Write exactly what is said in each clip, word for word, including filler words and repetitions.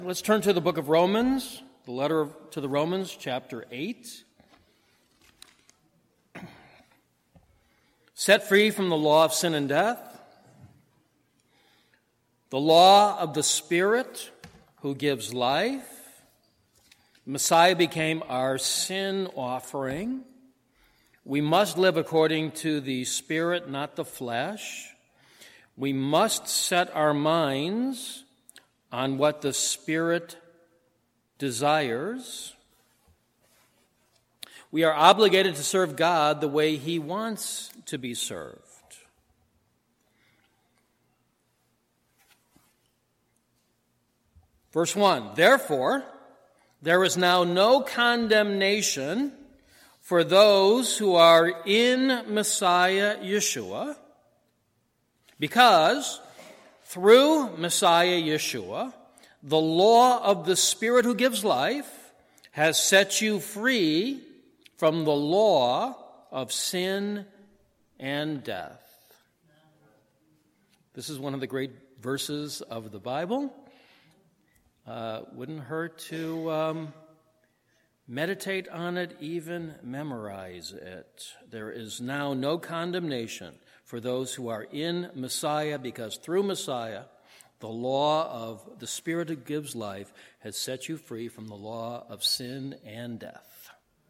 Let's turn to the book of Romans, the letter to the Romans, chapter eight. Set free from the law of sin and death, the law of the Spirit who gives life. Messiah became our sin offering. We must live according to the Spirit, not the flesh. We must set our minds on what the Spirit desires. We are obligated to serve God the way He wants to be served. Verse one, therefore, there is now no condemnation for those who are in Messiah Yeshua, because through Messiah Yeshua, the law of the Spirit who gives life has set you free from the law of sin and death. This is one of the great verses of the Bible. Uh, wouldn't hurt to um, meditate on it, even memorize it. There is now no condemnation for those who are in Messiah, because through Messiah, the law of the Spirit who gives life has set you free from the law of sin and death.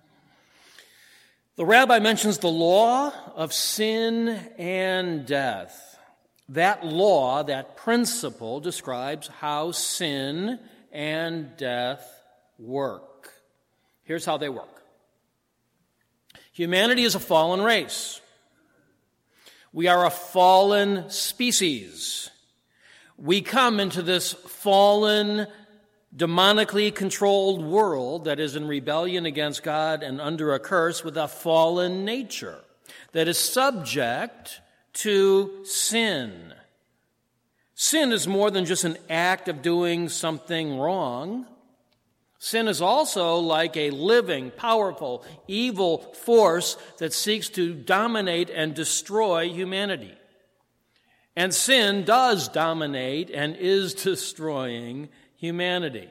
The rabbi mentions the law of sin and death. That law, that principle, describes how sin and death work. Here's how they work. Humanity is a fallen race. We are a fallen species. We come into this fallen, demonically controlled world that is in rebellion against God and under a curse with a fallen nature that is subject to sin. Sin is more than just an act of doing something wrong. Sin is also like a living, powerful, evil force that seeks to dominate and destroy humanity. And sin does dominate and is destroying humanity.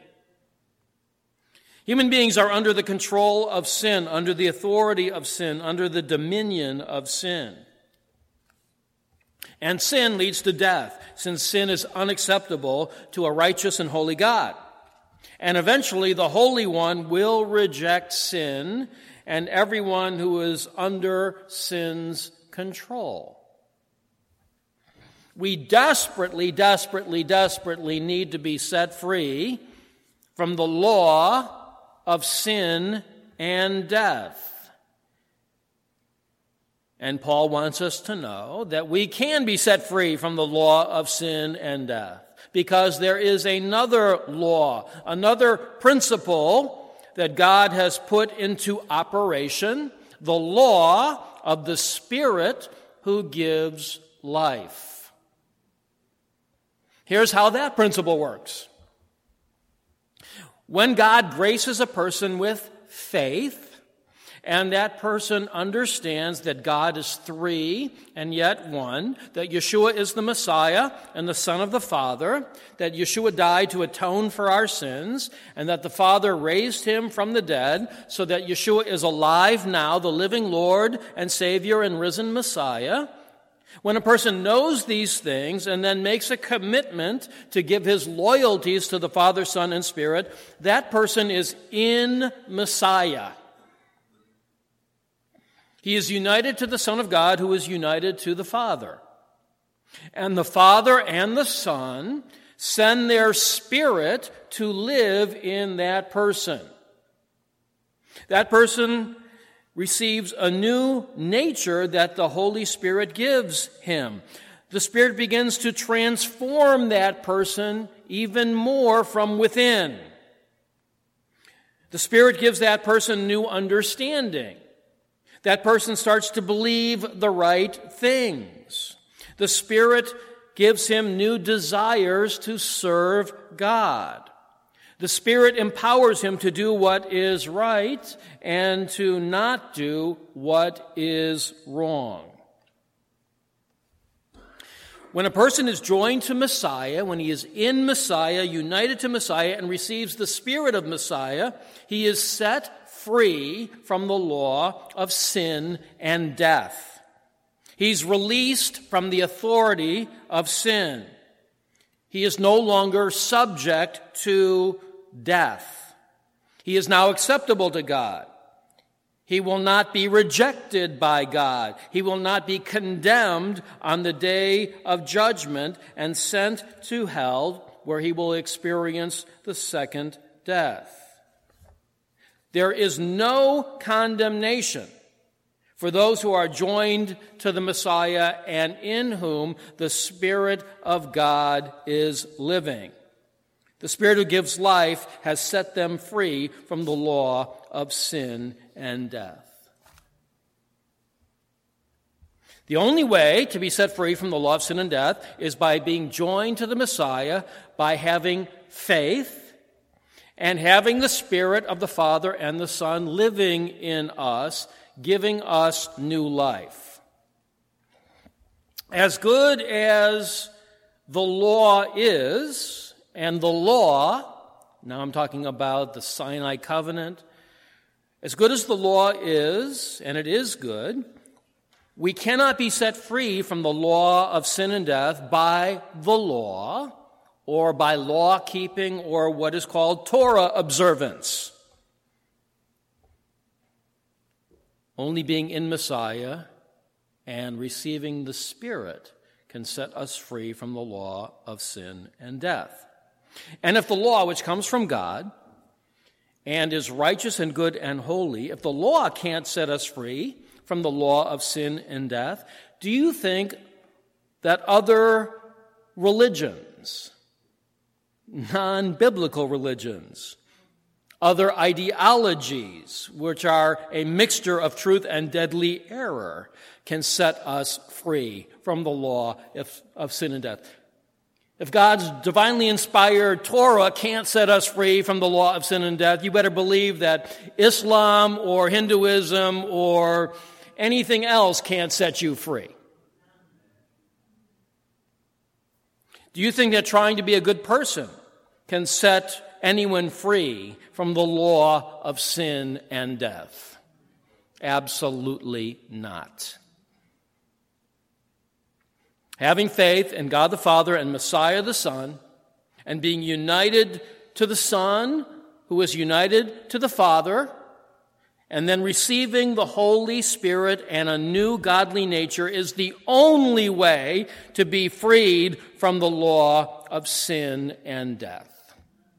Human beings are under the control of sin, under the authority of sin, under the dominion of sin. And sin leads to death, since sin is unacceptable to a righteous and holy God. And eventually the Holy One will reject sin and everyone who is under sin's control. We desperately, desperately, desperately need to be set free from the law of sin and death. And Paul wants us to know that we can be set free from the law of sin and death, because there is another law, another principle that God has put into operation, the law of the Spirit who gives life. Here's how that principle works. When God graces a person with faith, and that person understands that God is three and yet one, that Yeshua is the Messiah and the Son of the Father, that Yeshua died to atone for our sins, and that the Father raised him from the dead, so that Yeshua is alive now, the living Lord and Savior and risen Messiah. When a person knows these things and then makes a commitment to give his loyalties to the Father, Son, and Spirit, that person is in Messiah. He is united to the Son of God, who is united to the Father. And the Father and the Son send their Spirit to live in that person. That person receives a new nature that the Holy Spirit gives him. The Spirit begins to transform that person even more from within. The Spirit gives that person new understanding. That person starts to believe the right things. The Spirit gives him new desires to serve God. The Spirit empowers him to do what is right and to not do what is wrong. When a person is joined to Messiah, when he is in Messiah, united to Messiah, and receives the Spirit of Messiah, he is set free from the law of sin and death. He's released from the authority of sin. He is no longer subject to death. He is now acceptable to God. He will not be rejected by God. He will not be condemned on the day of judgment and sent to hell, where he will experience the second death. There is no condemnation for those who are joined to the Messiah and in whom the Spirit of God is living. The Spirit who gives life has set them free from the law of sin and death. The only way to be set free from the law of sin and death is by being joined to the Messiah, by having faith and having the Spirit of the Father and the Son living in us, giving us new life. As good as the law is, and the law, now I'm talking about the Sinai covenant, as good as the law is, and it is good, we cannot be set free from the law of sin and death by the law, or by law keeping, or what is called Torah observance. Only being in Messiah and receiving the Spirit can set us free from the law of sin and death. And if the law, which comes from God and is righteous and good and holy, if the law can't set us free from the law of sin and death, do you think that other religions, non-biblical religions, other ideologies, which are a mixture of truth and deadly error, can set us free from the law of sin and death? If God's divinely inspired Torah can't set us free from the law of sin and death, you better believe that Islam or Hinduism or anything else can't set you free. Do you think that trying to be a good person can set anyone free from the law of sin and death? Absolutely not. Having faith in God the Father and Messiah the Son, and being united to the Son, who is united to the Father, and then receiving the Holy Spirit and a new godly nature is the only way to be freed from the law of sin and death.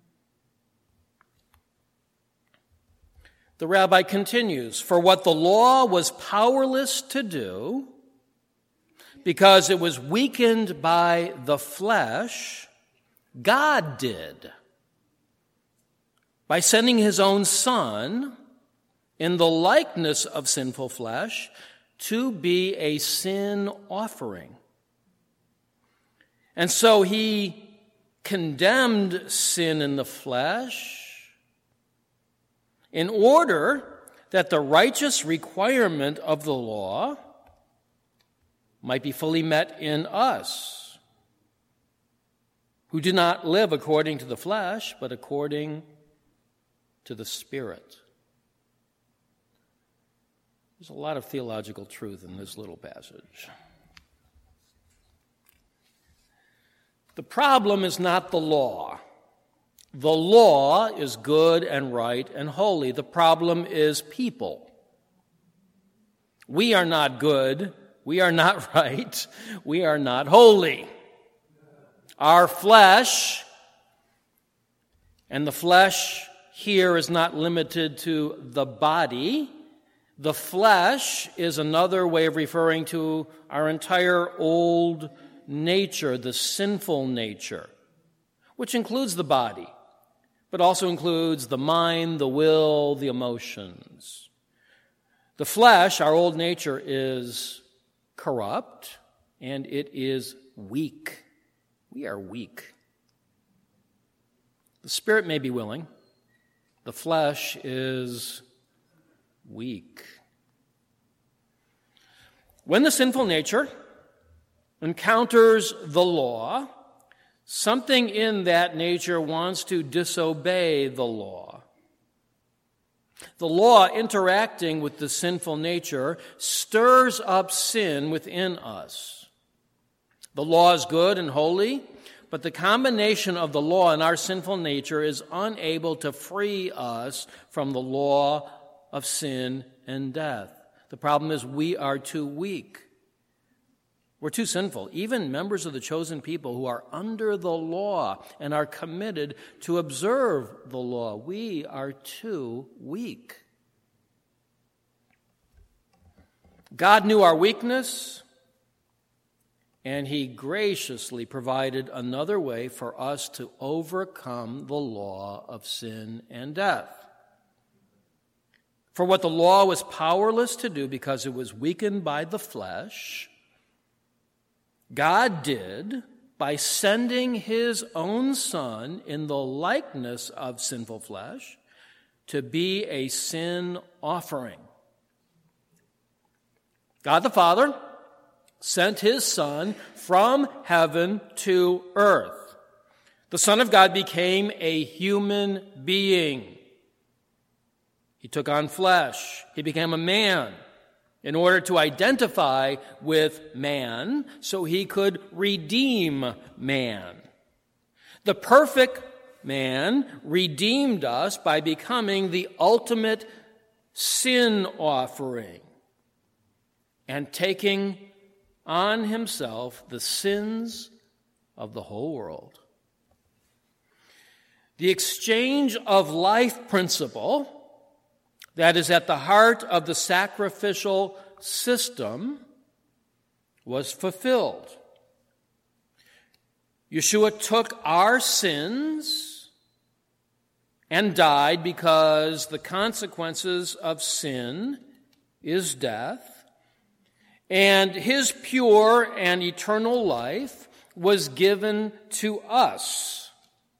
The rabbi continues, "For what the law was powerless to do, because it was weakened by the flesh, God did, by sending his own Son in the likeness of sinful flesh to be a sin offering. And so he condemned sin in the flesh in order that the righteous requirement of the law might be fully met in us, who do not live according to the flesh, but according to the Spirit." There's a lot of theological truth in this little passage. The problem is not the law. The law is good and right and holy. The problem is people. We are not good. We are not right. We are not holy. Our flesh, and the flesh here is not limited to the body. The flesh is another way of referring to our entire old nature, the sinful nature, which includes the body, but also includes the mind, the will, the emotions. The flesh, our old nature, is corrupt, and it is weak. We are weak. The spirit may be willing. The flesh is weak. When the sinful nature encounters the law, something in that nature wants to disobey the law. The law interacting with the sinful nature stirs up sin within us. The law is good and holy, but the combination of the law and our sinful nature is unable to free us from the law of sin and death. The problem is we are too weak. We're too sinful. Even members of the chosen people who are under the law and are committed to observe the law, we are too weak. God knew our weakness, and he graciously provided another way for us to overcome the law of sin and death. For what the law was powerless to do because it was weakened by the flesh, God did by sending his own Son in the likeness of sinful flesh to be a sin offering. God the Father sent his Son from heaven to earth. The Son of God became a human being. He took on flesh. He became a man in order to identify with man so he could redeem man. The perfect man redeemed us by becoming the ultimate sin offering and taking on himself the sins of the whole world. The exchange of life principle that is at the heart of the sacrificial system was fulfilled. Yeshua took our sins and died because the consequences of sin is death, and his pure and eternal life was given to us.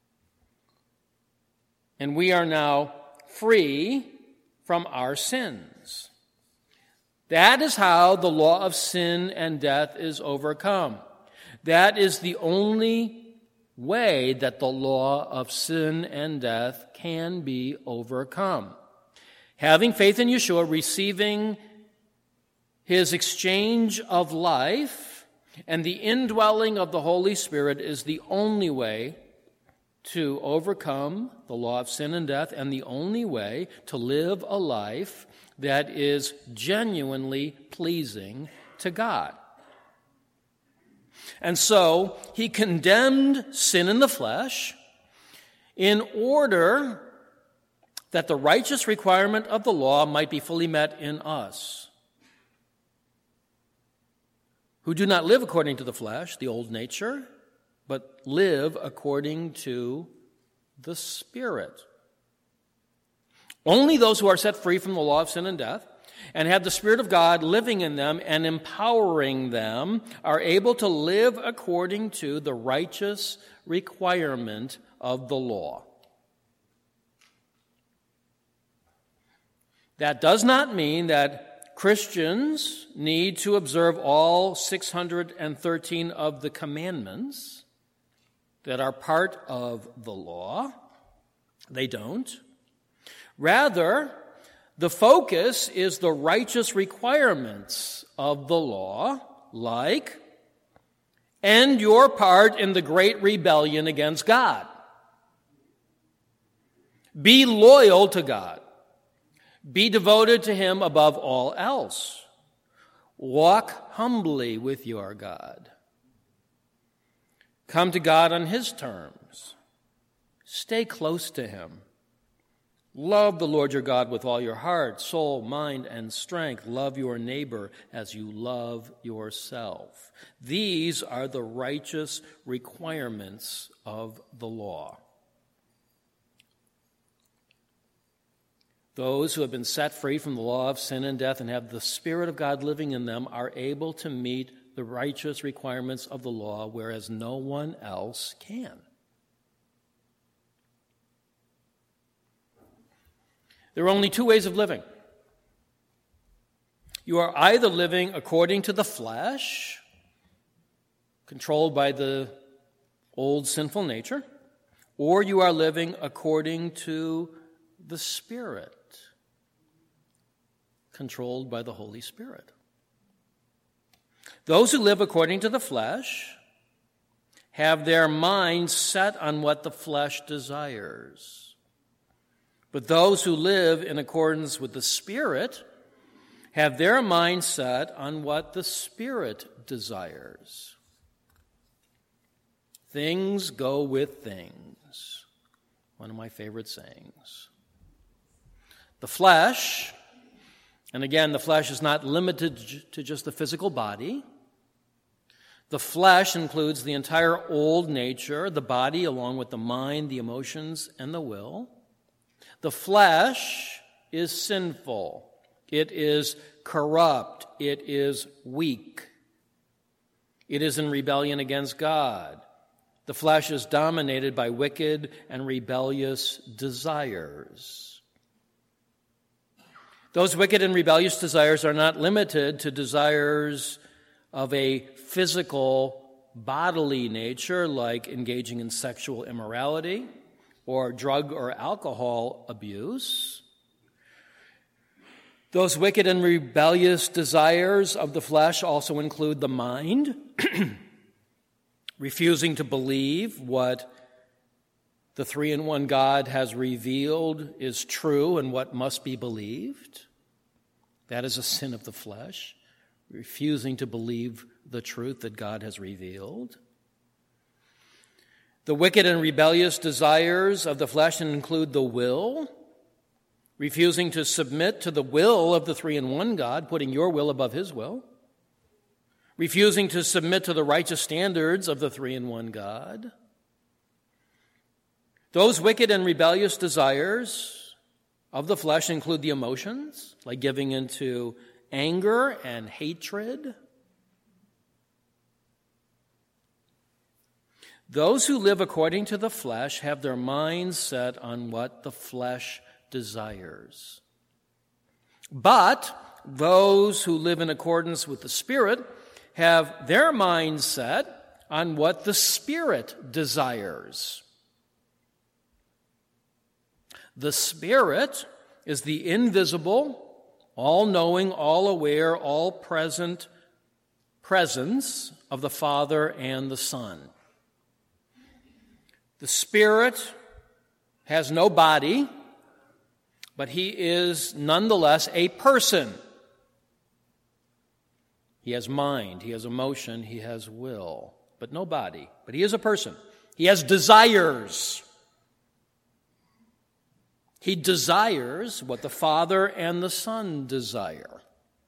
And we are now free from our sins. That is how the law of sin and death is overcome. That is the only way that the law of sin and death can be overcome. Having faith in Yeshua, receiving his exchange of life, and the indwelling of the Holy Spirit is the only way to overcome the law of sin and death, and the only way to live a life that is genuinely pleasing to God. And so he condemned sin in the flesh in order that the righteous requirement of the law might be fully met in us, who do not live according to the flesh, the old nature, but live according to the Spirit. Only those who are set free from the law of sin and death and have the Spirit of God living in them and empowering them are able to live according to the righteous requirement of the law. That does not mean that Christians need to observe all six hundred thirteen of the commandments that are part of the law. They don't. Rather, the focus is the righteous requirements of the law, like, end your part in the great rebellion against God. Be loyal to God. Be devoted to him above all else. Walk humbly with your God. Come to God on his terms. Stay close to him. Love the Lord your God with all your heart, soul, mind, and strength. Love your neighbor as you love yourself. These are the righteous requirements of the law. Those who have been set free from the law of sin and death and have the Spirit of God living in them are able to meet the righteous requirements of the law, whereas no one else can. There are only two ways of living. You are either living according to the flesh, controlled by the old sinful nature, or you are living according to the Spirit, controlled by the Holy Spirit. Those who live according to the flesh have their minds set on what the flesh desires. But those who live in accordance with the Spirit have their mind set on what the Spirit desires. Things go with things. One of my favorite sayings. The flesh, and again, the flesh is not limited to just the physical body. The flesh includes the entire old nature, the body, along with the mind, the emotions, and the will. The flesh is sinful. It is corrupt. It is weak. It is in rebellion against God. The flesh is dominated by wicked and rebellious desires. Those wicked and rebellious desires are not limited to desires of a physical, bodily nature, like engaging in sexual immorality or drug or alcohol abuse. Those wicked and rebellious desires of the flesh also include the mind, refusing to believe what the three-in-one God has revealed is true and what must be believed. That is a sin of the flesh, refusing to believe the truth that God has revealed. The wicked and rebellious desires of the flesh include the will, refusing to submit to the will of the three-in-one God, putting your will above his will, refusing to submit to the righteous standards of the three-in-one God. Those wicked and rebellious desires of the flesh include the emotions, like giving into anger and hatred. Those who live according to the flesh have their minds set on what the flesh desires. But those who live in accordance with the Spirit have their minds set on what the Spirit desires. The Spirit is the invisible, all-knowing, all-aware, all-present presence of the Father and the Son. The Spirit has no body, but he is nonetheless a person. He has mind, he has emotion, he has will, but no body. But he is a person. He has desires. He desires what the Father and the Son desire.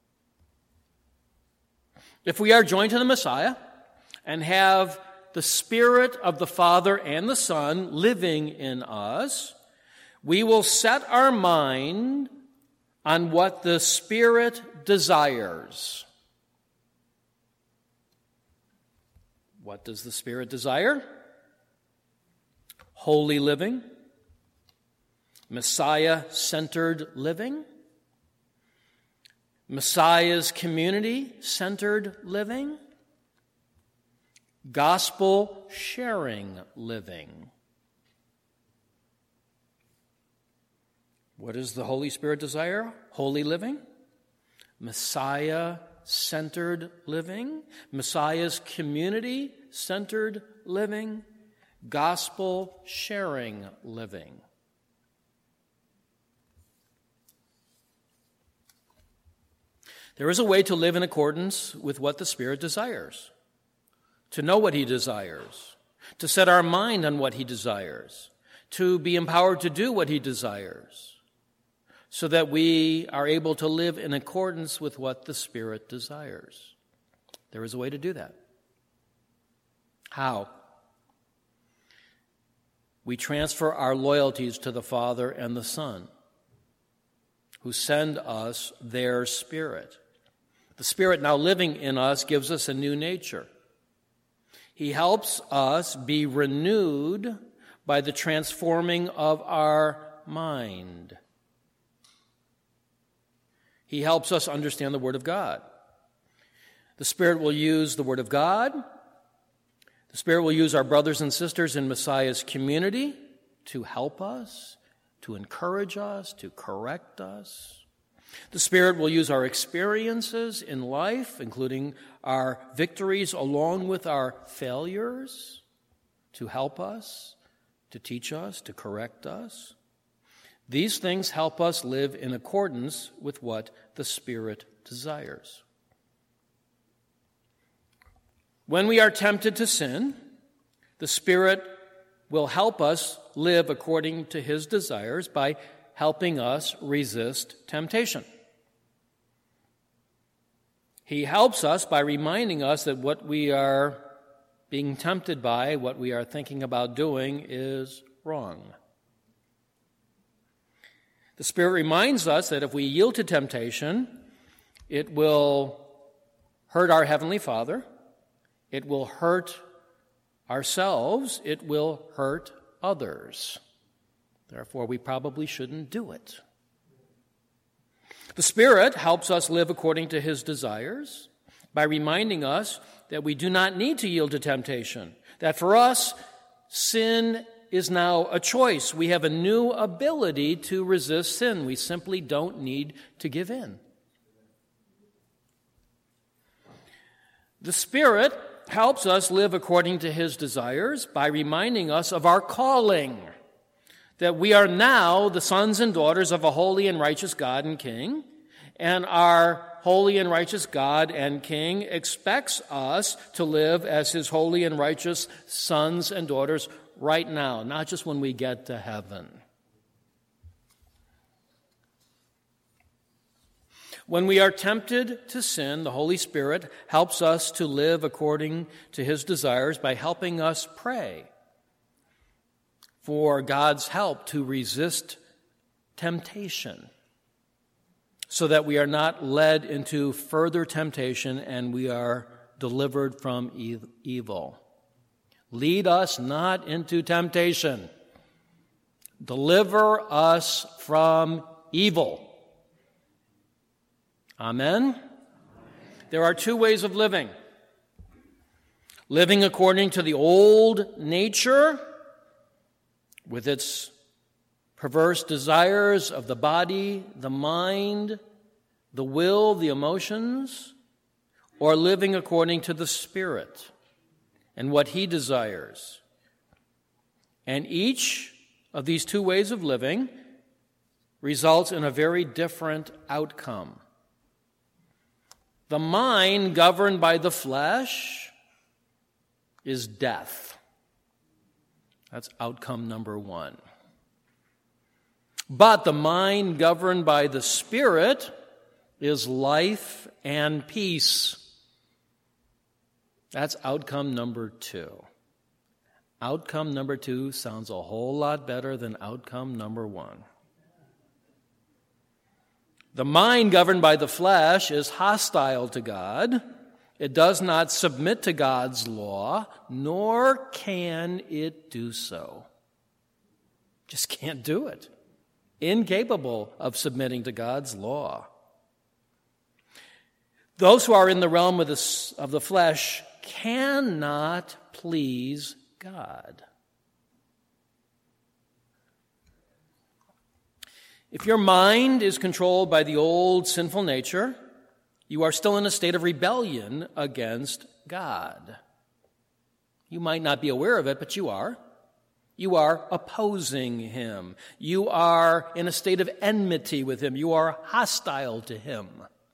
If we are joined to the Messiah and have the Spirit of the Father and the Son living in us, we will set our mind on what the Spirit desires. What does the Spirit desire? Holy living, Messiah-centered living, Messiah's community-centered living, gospel-sharing living. What does the Holy Spirit desire? Holy living, Messiah-centered living, Messiah's community-centered living, gospel-sharing living. There is a way to live in accordance with what the Spirit desires, to know what he desires, to set our mind on what he desires, to be empowered to do what he desires, so that we are able to live in accordance with what the Spirit desires. There is a way to do that. How? We transfer our loyalties to the Father and the Son, who send us their Spirit. The Spirit now living in us gives us a new nature. He helps us be renewed by the transforming of our mind. He helps us understand the Word of God. The Spirit will use the Word of God The Spirit will use our brothers and sisters in Messiah's community to help us, to encourage us, to correct us. The Spirit will use our experiences in life, including our victories along with our failures, to help us, to teach us, to correct us. These things help us live in accordance with what the Spirit desires. When we are tempted to sin, the Spirit will help us live according to His desires by helping us resist temptation. He helps us by reminding us that what we are being tempted by, what we are thinking about doing, is wrong. The Spirit reminds us that if we yield to temptation, it will hurt our Heavenly Father, it will hurt ourselves, it will hurt others. Therefore, we probably shouldn't do it. The Spirit helps us live according to His desires by reminding us that we do not need to yield to temptation, that for us, sin is now a choice. We have a new ability to resist sin. We simply don't need to give in. The Spirit helps us live according to His desires by reminding us of our calling, that we are now the sons and daughters of a holy and righteous God and King, and our holy and righteous God and King expects us to live as His holy and righteous sons and daughters right now, not just when we get to heaven. When we are tempted to sin, the Holy Spirit helps us to live according to His desires by helping us pray for God's help to resist temptation, so that we are not led into further temptation and we are delivered from evil. Lead us not into temptation. Deliver us from evil. Amen? There are two ways of living. Living according to the old nature, with its perverse desires of the body, the mind, the will, the emotions, or living according to the Spirit and what He desires. And each of these two ways of living results in a very different outcome. The mind governed by the flesh is death. That's outcome number one. But the mind governed by the Spirit is life and peace. That's outcome number two. Outcome number two sounds a whole lot better than outcome number one. The mind governed by the flesh is hostile to God. It does not submit to God's law, nor can it do so. Just can't do it. Incapable of submitting to God's law. Those who are in the realm of the, of the flesh cannot please God. If your mind is controlled by the old sinful nature, you are still in a state of rebellion against God. You might not be aware of it, but you are. You are opposing Him. You are in a state of enmity with Him. You are hostile to Him.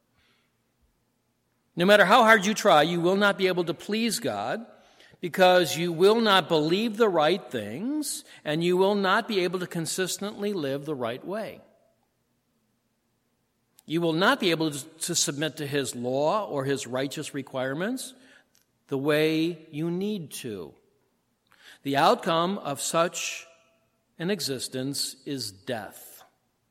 No matter how hard you try, you will not be able to please God because you will not believe the right things and you will not be able to consistently live the right way. You will not be able to submit to His law or His righteous requirements the way you need to. The outcome of such an existence is death.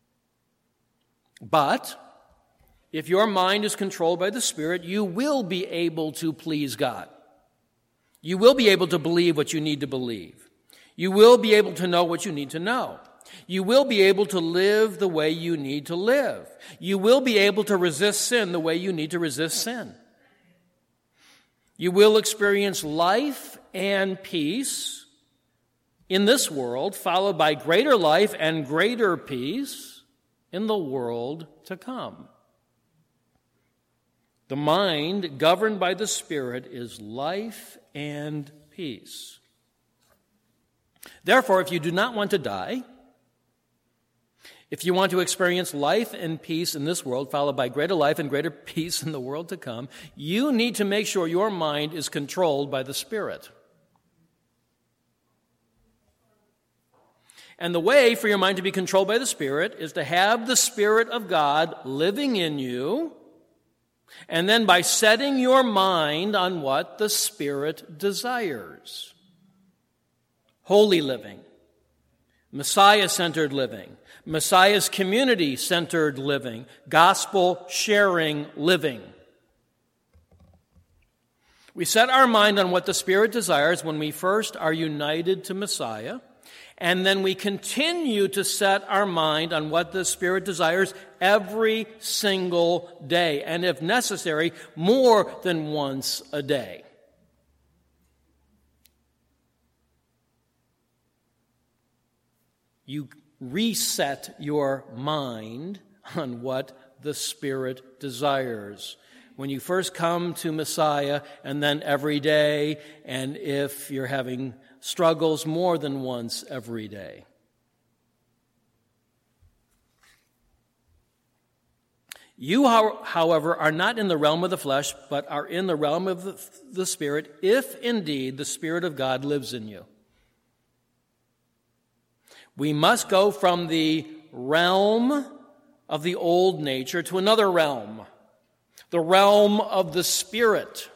But if your mind is controlled by the Spirit, you will be able to please God. You will be able to believe what you need to believe. You will be able to know what you need to know. You will be able to live the way you need to live. You will be able to resist sin the way you need to resist sin. You will experience life and peace in this world, followed by greater life and greater peace in the world to come. The mind governed by the Spirit is life and peace. Therefore, if you do not want to die, if you want to experience life and peace in this world, followed by greater life and greater peace in the world to come, you need to make sure your mind is controlled by the Spirit. And the way for your mind to be controlled by the Spirit is to have the Spirit of God living in you, and then by setting your mind on what the Spirit desires. Holy living, Messiah-centered living, Messiah's community-centered living, gospel-sharing living. We set our mind on what the Spirit desires when we first are united to Messiah, and then we continue to set our mind on what the Spirit desires every single day, and if necessary, more than once a day. You reset your mind on what the Spirit desires. When you first come to Messiah, and then every day, and if you're having struggles, more than once every day. You, however, are not in the realm of the flesh, but are in the realm of the, the Spirit, if indeed the Spirit of God lives in you. We must go from the realm of the old nature to another realm, the realm of the Spirit.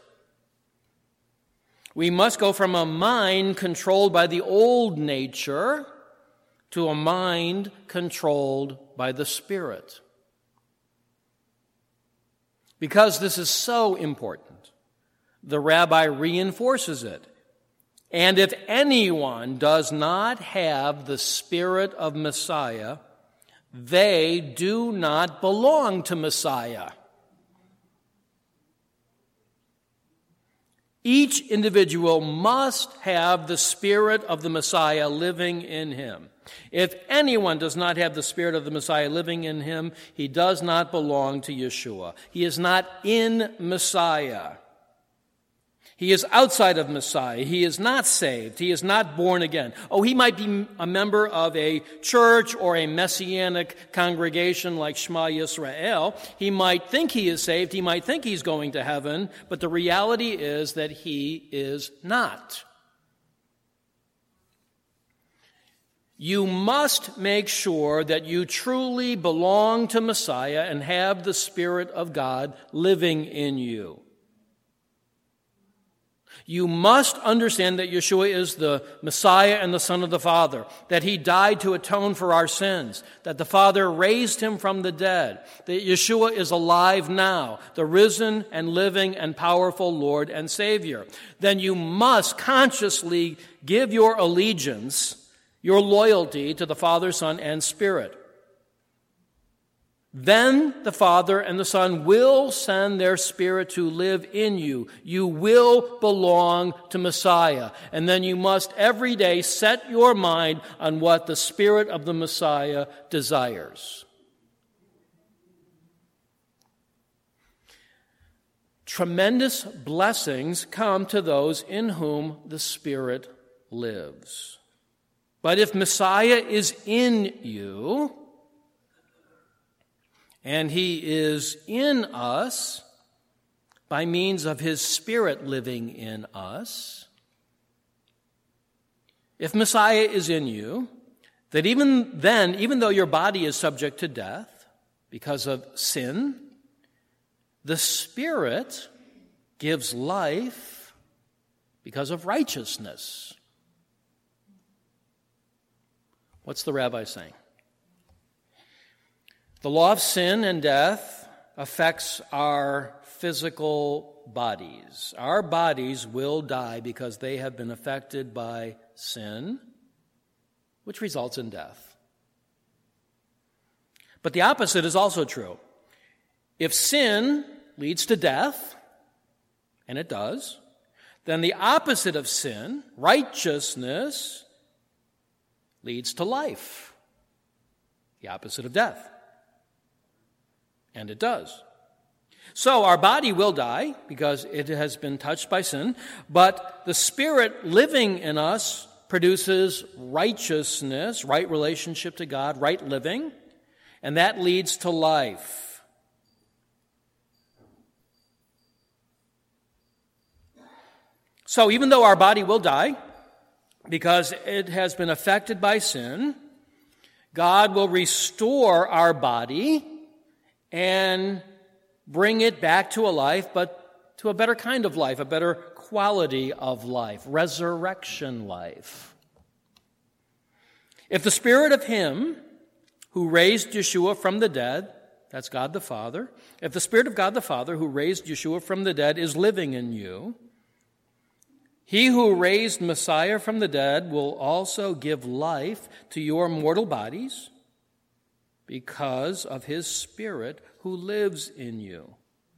We must go from a mind controlled by the old nature to a mind controlled by the Spirit. Because this is so important, the rabbi reinforces it. And if anyone does not have the Spirit of Messiah, they do not belong to Messiah. Each individual must have the Spirit of the Messiah living in him. If anyone does not have the Spirit of the Messiah living in him, he does not belong to Yeshua. He is not in Messiah. He is outside of Messiah. He is not saved. He is not born again. Oh, he might be a member of a church or a messianic congregation like Shema Yisrael. He might think he is saved. He might think he's going to heaven. But the reality is that he is not. You must make sure that you truly belong to Messiah and have the Spirit of God living in you. You must understand that Yeshua is the Messiah and the Son of the Father, that he died to atone for our sins, that the Father raised him from the dead, that Yeshua is alive now, the risen and living and powerful Lord and Savior. Then you must consciously give your allegiance, your loyalty to the Father, Son, and Spirit. Then the Father and the Son will send their Spirit to live in you. You will belong to Messiah. And then you must every day set your mind on what the Spirit of the Messiah desires. Tremendous blessings come to those in whom the Spirit lives. But if Messiah is in you, and he is in us by means of his Spirit living in us, if Messiah is in you, that even then, even though your body is subject to death because of sin, the Spirit gives life because of righteousness. What's the rabbi saying? The law of sin and death affects our physical bodies. Our bodies will die because they have been affected by sin, which results in death. But the opposite is also true. If sin leads to death, and it does, then the opposite of sin, righteousness, leads to life, the opposite of death. And it does. So our body will die because it has been touched by sin, but the Spirit living in us produces righteousness, right relationship to God, right living, and that leads to life. So even though our body will die because it has been affected by sin, God will restore our body and bring it back to a life, but to a better kind of life, a better quality of life, resurrection life. If the Spirit of Him who raised Yeshua from the dead, that's God the Father, if the Spirit of God the Father who raised Yeshua from the dead is living in you, He who raised Messiah from the dead will also give life to your mortal bodies because of His Spirit who lives in you.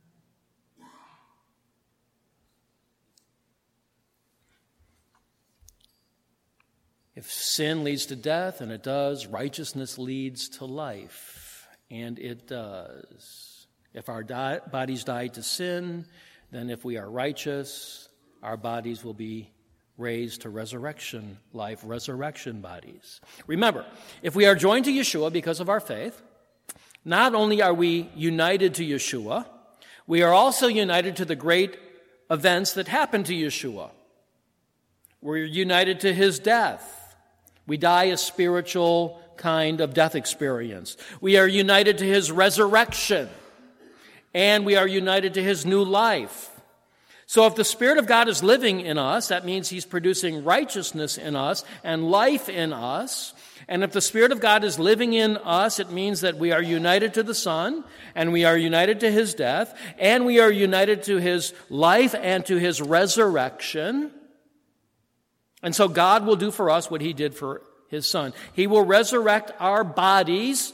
If sin leads to death, and it does, righteousness leads to life, and it does. If our di- bodies die to sin, then if we are righteous, our bodies will be raised to resurrection life, resurrection bodies. Remember, if we are joined to Yeshua because of our faith, not only are we united to Yeshua, we are also united to the great events that happened to Yeshua. We're united to His death. We die a spiritual kind of death experience. We are united to His resurrection, and we are united to His new life. So if the Spirit of God is living in us, that means He's producing righteousness in us and life in us. And if the Spirit of God is living in us, it means that we are united to the Son, and we are united to His death, and we are united to His life and to His resurrection. And so God will do for us what He did for His Son. He will resurrect our bodies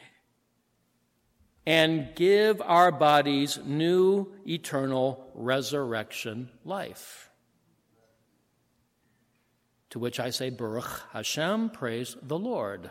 and give our bodies new eternal resurrection life. To which I say, Baruch Hashem, praise the Lord.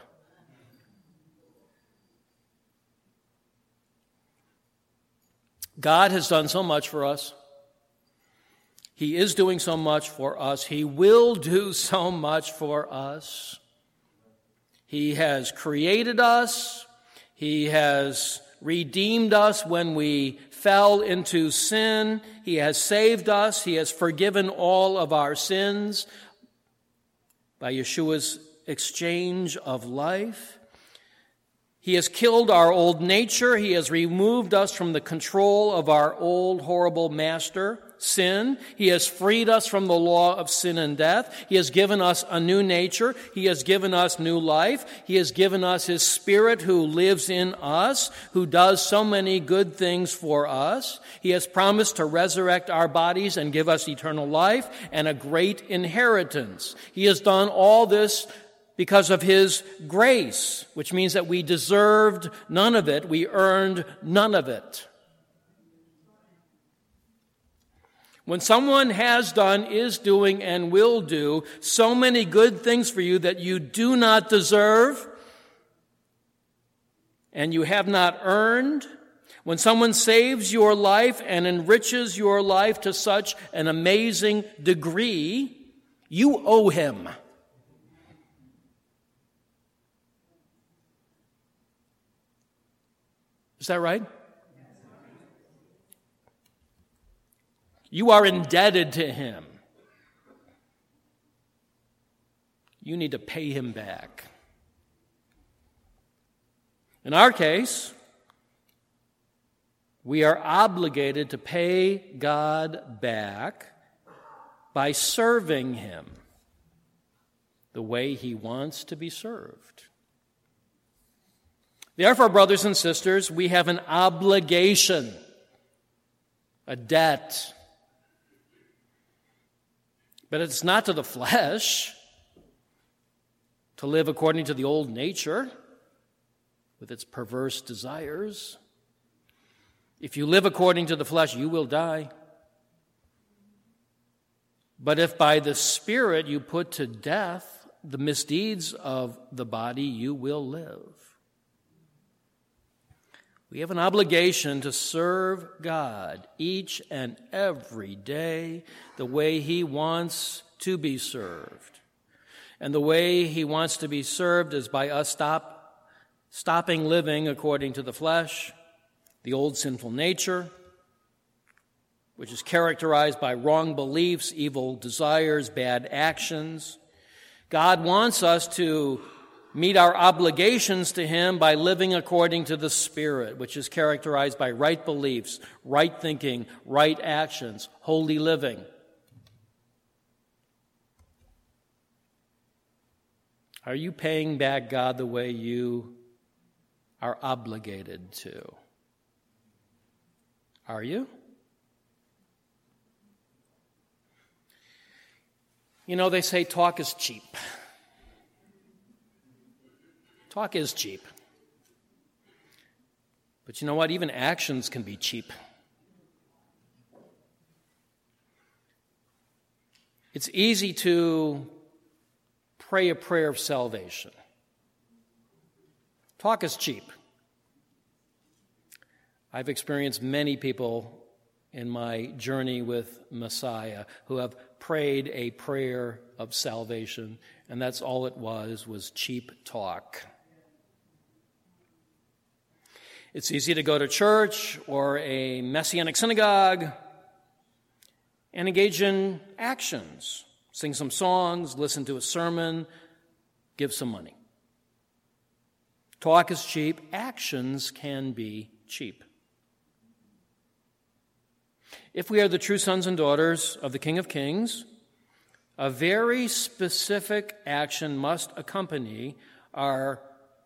God has done so much for us. He is doing so much for us. He will do so much for us. He has created us. He has redeemed us when we fell into sin. He has saved us. He has forgiven all of our sins by Yeshua's exchange of life. He has killed our old nature. He has removed us from the control of our old horrible master, sin. He has freed us from the law of sin and death. He has given us a new nature. He has given us new life. He has given us His Spirit who lives in us, who does so many good things for us. He has promised to resurrect our bodies and give us eternal life and a great inheritance. He has done all this because of His grace, which means that we deserved none of it. We earned none of it. When someone has done, is doing, and will do so many good things for you that you do not deserve and you have not earned, when someone saves your life and enriches your life to such an amazing degree, you owe him. Is that right? You are indebted to him. You need to pay him back. In our case, we are obligated to pay God back by serving him the way he wants to be served. Therefore, brothers and sisters, we have an obligation, a debt. But it's not to the flesh to live according to the old nature with its perverse desires. If you live according to the flesh, you will die. But if by the Spirit you put to death the misdeeds of the body, you will live. We have an obligation to serve God each and every day the way He wants to be served. And the way He wants to be served is by us stop, stopping living according to the flesh, the old sinful nature, which is characterized by wrong beliefs, evil desires, bad actions. God wants us to meet our obligations to Him by living according to the Spirit, which is characterized by right beliefs, right thinking, right actions, holy living. Are you paying back God the way you are obligated to? Are you? You know, they say talk is cheap. Talk is cheap. But you know what? Even actions can be cheap. It's easy to pray a prayer of salvation. Talk is cheap. I've experienced many people in my journey with Messiah who have prayed a prayer of salvation, and that's all it was, was cheap talk. It's easy to go to church or a Messianic synagogue and engage in actions, sing some songs, listen to a sermon, give some money. Talk is cheap. Actions can be cheap. If we are the true sons and daughters of the King of Kings, a very specific action must accompany our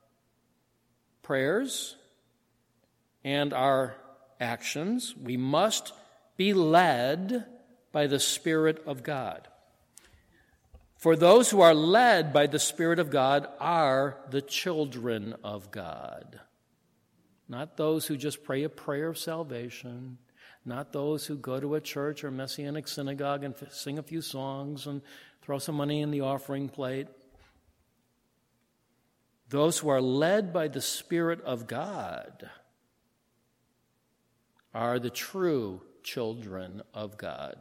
prayers and our actions. We must be led by the Spirit of God. For those who are led by the Spirit of God are the children of God. Not those who just pray a prayer of salvation, not those who go to a church or Messianic synagogue and sing a few songs and throw some money in the offering plate. Those who are led by the Spirit of God are the true children of God.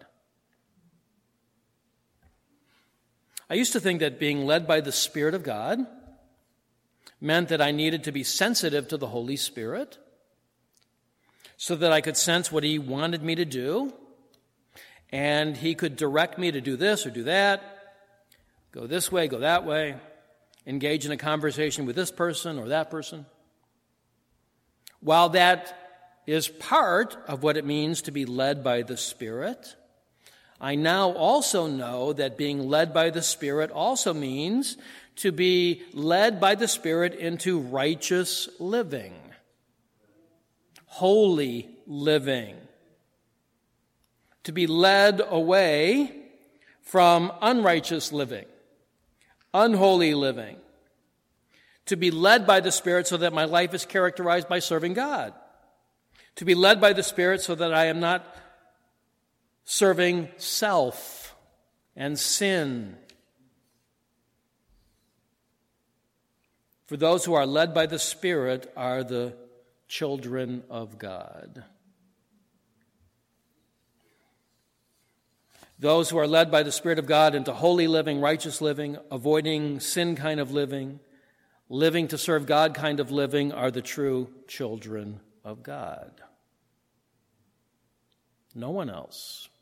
I used to think that being led by the Spirit of God meant that I needed to be sensitive to the Holy Spirit so that I could sense what He wanted me to do, and He could direct me to do this or do that, go this way, go that way, engage in a conversation with this person or that person. While that is part of what it means to be led by the Spirit, I now also know that being led by the Spirit also means to be led by the Spirit into righteous living, holy living, to be led away from unrighteous living, unholy living, to be led by the Spirit so that my life is characterized by serving God, to be led by the Spirit so that I am not serving self and sin. For those who are led by the Spirit are the children of God. Those who are led by the Spirit of God into holy living, righteous living, avoiding sin kind of living, living to serve God kind of living are the true children of God. No one else.